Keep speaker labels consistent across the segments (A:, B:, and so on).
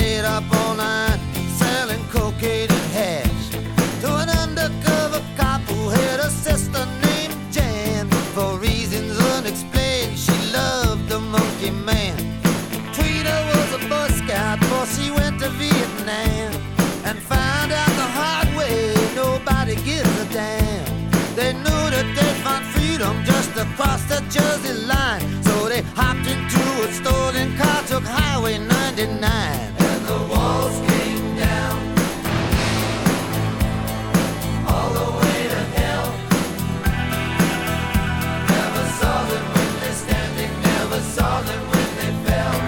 A: stayed up all night selling cocaine and hash to an undercover cop who had a sister named Jan. For reasons unexplained, she loved the monkey man. Tweeter was a Boy Scout before she went to Vietnam, and found out the hard way nobody gives a damn. They knew that they'd find freedom just across the Jersey line, so they hopped into a stolen car, took Highway 99, and the walls came down all the way to hell. Never saw them when they're standing, never saw them when they fell.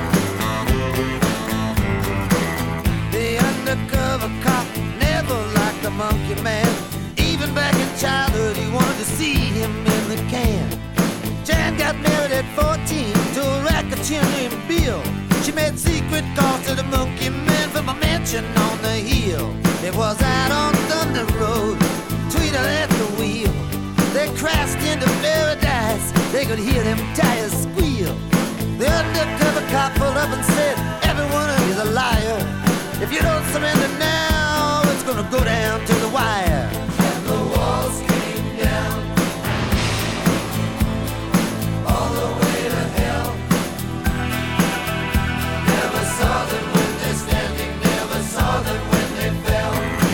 A: The undercover cop never liked the monkey man. Even back in childhood, he wanted to see him in the can. Jan got married at 14 to a racketeer named Bill. She made secret calls to the monkey man from a mansion on the hill. It was out on Thunder Road, Tweeter at the wheel. They crashed into paradise, they could hear them tires squeal. The undercover cop pulled up and said, every one of you's a liar. If you don't surrender now, it's gonna go down to the wire. And the walls came down all the way to hell. Never saw them when they're standing, never saw them when they fell.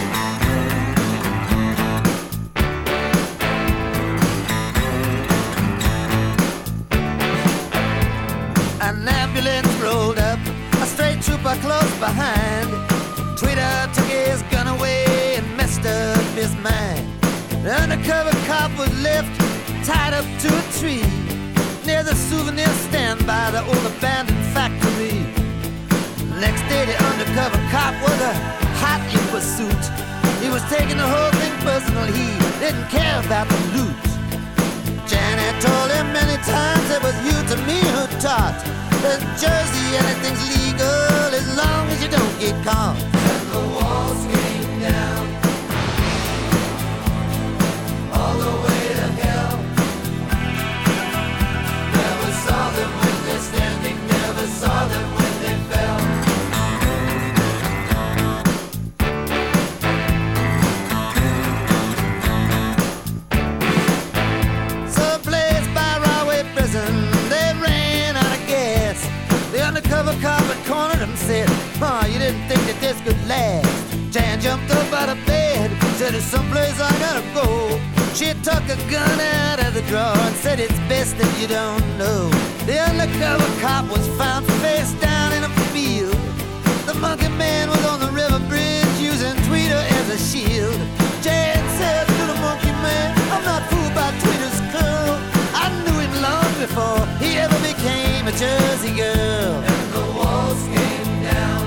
A: An ambulance rolled up, a straight trooper close behind. Tweeter took his gun away and messed up his mind. The undercover cop was left tied up to a tree near the souvenir stand by the old abandoned factory. Next day the undercover cop was a hot in pursuit. He was taking the whole thing personal, he didn't care about the loot. Janet told him many times it was you to me who taught. In Jersey anything's legal as long as you don't get caught. And the walls came down all the way to hell. Never saw them when they're standing, never saw them when they fell. Someplace by Rahway Prison, they ran out of gas. The undercover cop had cornered him and said, oh, you didn't think that this could last. Jan jumped up out of bed, said, there's someplace I gotta go. She took a gun out of the drawer and said, it's best if you don't know. The undercover cop was found face down in a field. The monkey man was on the river bridge using Tweeter as a shield. Jan said to the monkey man, I'm not fooled by Tweeter's curl. I knew him long before he ever became a Jersey girl. And the walls came down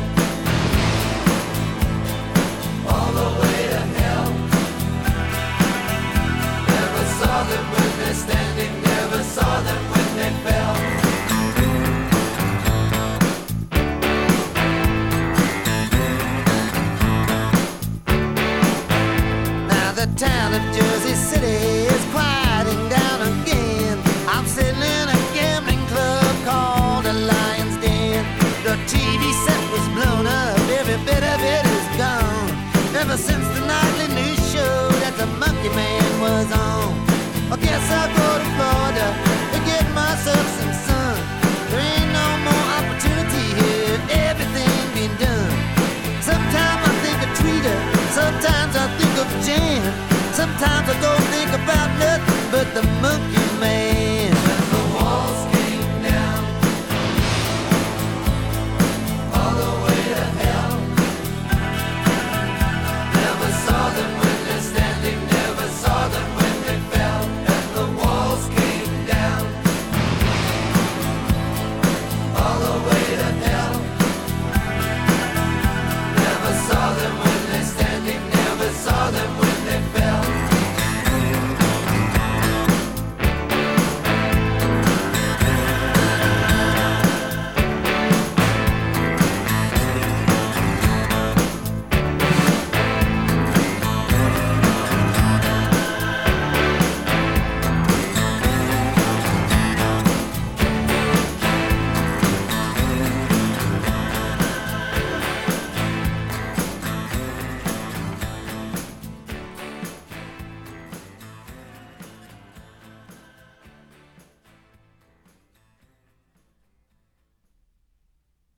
A: all the way to hell. Never saw them when they're standing, never saw them when they fell. Now the town of Jersey City is quieting down again. I'm sitting in a gambling club called the Lion's Den. The TV set was blown up, every bit of it is gone. Ever since the nightly news show that the monkey man was on. I guess I'll go to Florida to get myself some sun. There ain't no more opportunity here, everything been done. Sometimes I think of Tweeter, sometimes I think of Jan. Sometimes I don't think about nothing but the monkey